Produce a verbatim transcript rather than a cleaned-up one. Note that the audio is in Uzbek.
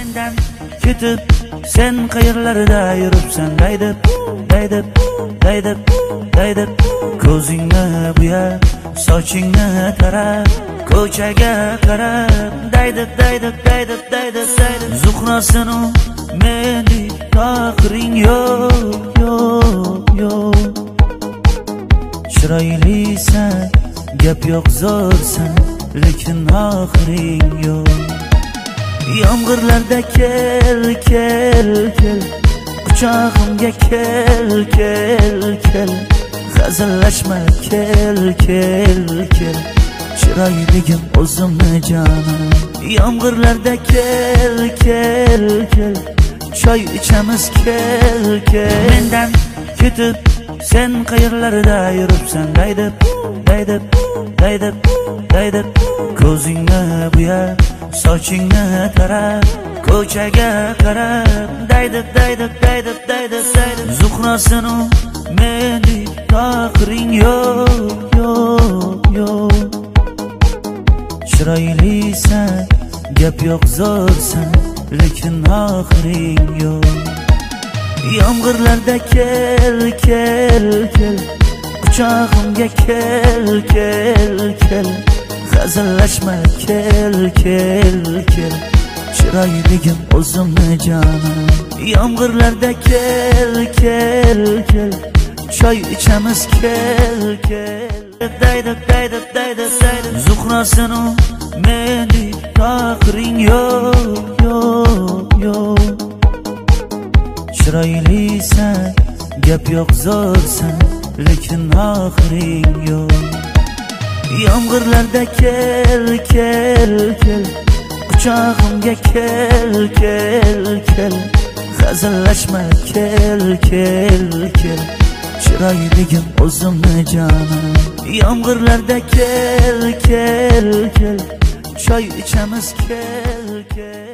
mendan ketib sen qayerlarda yuribsan daydib daydib daydib daydib ko'zingni buya sochingni tarab ko'chaga qarab daydib daydib daydib daydib daydib zuhrasinu mendek faxring yo'q yo'q yo'q chiroylisan gap yo'q zo'rsan lekin oxiring yo'q yomg'irlarda kel kel kel quchog'imga kel kel kel hazillashma kel kel kel chiroyligim o'zimni jonim yomg'irlarda kel kel kel choy ichamiz kel kel mendan ketib sen qayerlarda yuribsan daydib daydib daydib daydib ko'zingni buya sochingni tarab ko'chaga qarab daydib daydib daydib daydib daydib zuhrasinu mendek faxring yo'q yo'q yo'q chiroylisan gap yo'q zo'rsan lekin oxiring yo'q yomg'irlarda kel kel kel quchog'imga kel kel kel hazillashma kel kel kel chiroyligim o'zimni jonim yomg'irlarda kel kel kel choy ichamiz kel kel daydib daydib daydib daydib zuhrasinu mendek faxring yo'q yo'q yo'q chiroylisan gap yo'q zo'rsan lekin oxiring yo'q yomg'irlarda kel kel kel quchog'imga kel kel kel hazillashma kel kel kel chiroyligim o'zimni jonim yomg'irlarda kel kel kel choy ichamiz kel kel